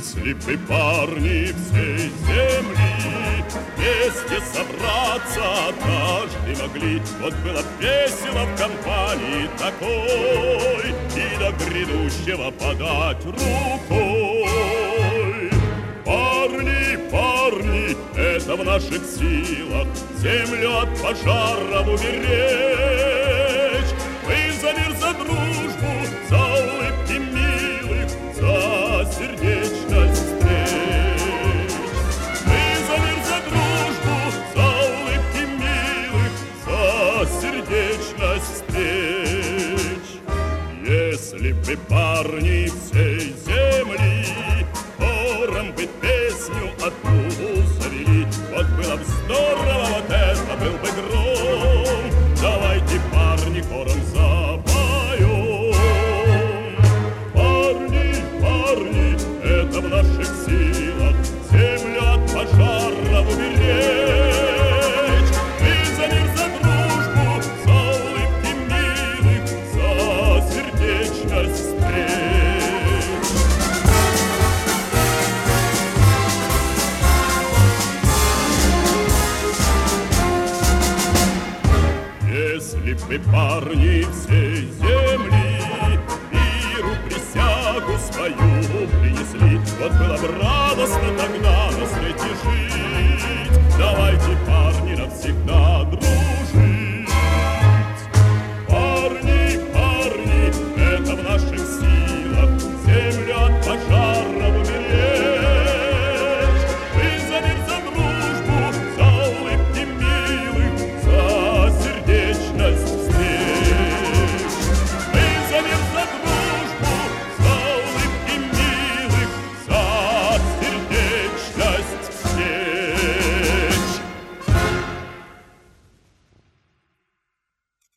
Если бы парни всей земли вместе собраться однажды могли, вот было б весело в компании такой и до грядущего подать рукой. Парни, парни, это в наших силах землю от пожаров уберечь. Мы за мир, за дружбу, за улыбки милых, за сердечность встреч. Мы за мир, за дружбу, за улыбки милых, за сердечность встреч. Если бы парни всей земли хором бы песню одну завели, вот было бы здорово, вот это был бы гром. Давайте, парни, хором запоем. Парни, парни, это в наших силах землю от пожаров уберечь. Мы за мир, за дружбу, за улыбки милых, за сердечность встреч. Если бы парни всей земли миру присягу свою принесли, вот было бы радостно так